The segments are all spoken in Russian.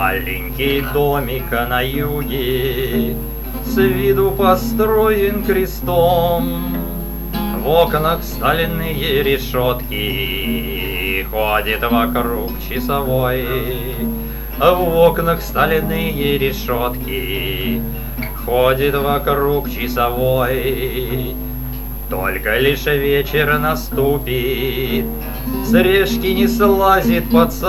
Маленький домик на юге с виду построен крестом. В окнах стальные решетки, ходит вокруг часовой. В окнах стальные решетки, ходит вокруг часовой. Только лишь вечер наступит, с решки не слазит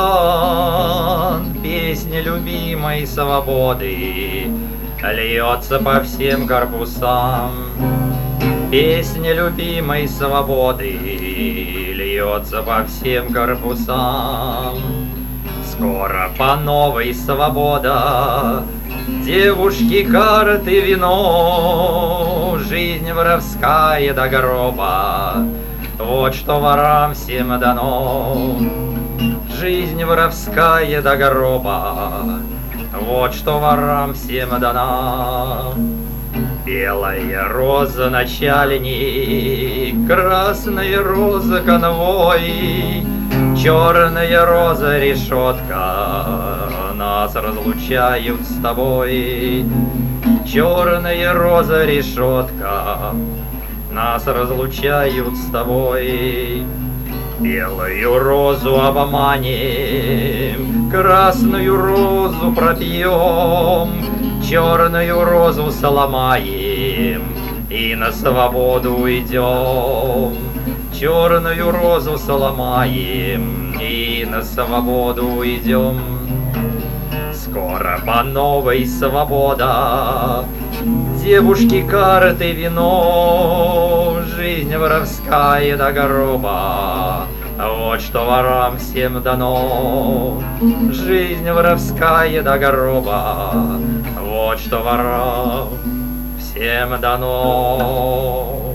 пацан. Песня любимой свободы льется по всем корпусам. Песня любимой свободы льется по всем корпусам. Скоро по новой свобода, девушки, карты, вино, жизнь воровская до гроба, вот что ворам всем дано. Жизнь воровская до гроба, вот что ворам всем дана. Белая роза начальник, красная роза конвой, черная роза решетка, нас разлучают с тобой. Черная роза решетка, нас разлучают с тобой. Белую розу обманем, красную розу пропьем, черную розу сломаем и на свободу уйдем. Черную розу сломаем и на свободу уйдем. Скоро по новой свобода, девушки, карты, вино, жизнь воровская до гроба, вот что ворам всем дано. Жизнь воровская до гроба, вот что ворам всем дано.